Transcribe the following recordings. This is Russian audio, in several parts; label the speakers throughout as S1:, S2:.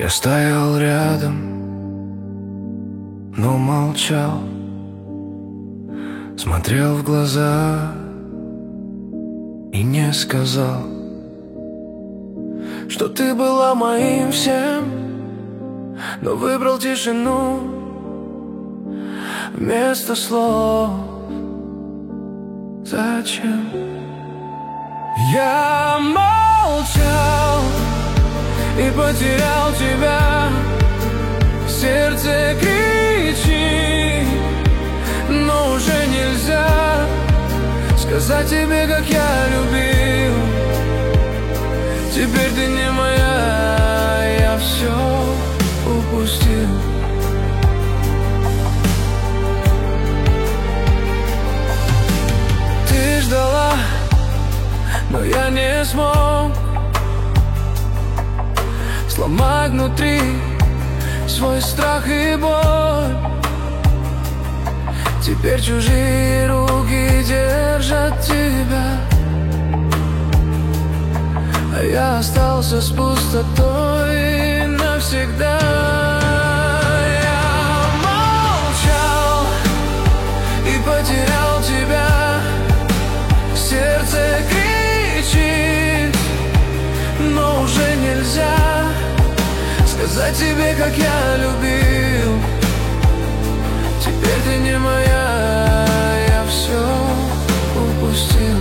S1: Я стоял рядом, но молчал, смотрел в глаза и не сказал, что ты была моим всем, но выбрал тишину вместо слов. Зачем? Я молчал и потерял тебя. Сердце кричит, но уже нельзя сказать тебе, как я любил. Теперь ты не моя, я все упустил. Ты ждала, но я не смог сломать внутри свой страх и боль. Теперь чужие руки держат тебя, а я остался с пустотой навсегда. Я молчал и потерял тебя. Сердце кричит, но уже нельзя сказать тебе, как я любил. Теперь ты не моя, я все упустил.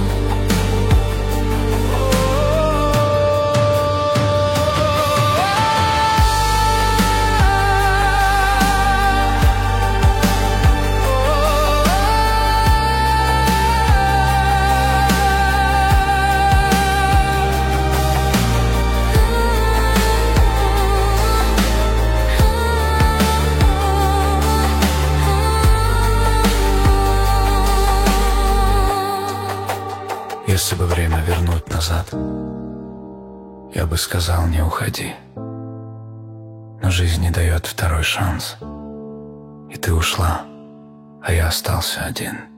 S1: Если бы время вернуть назад, я бы сказал: не уходи. Но жизнь не дает второй шанс. И ты ушла, а я остался один.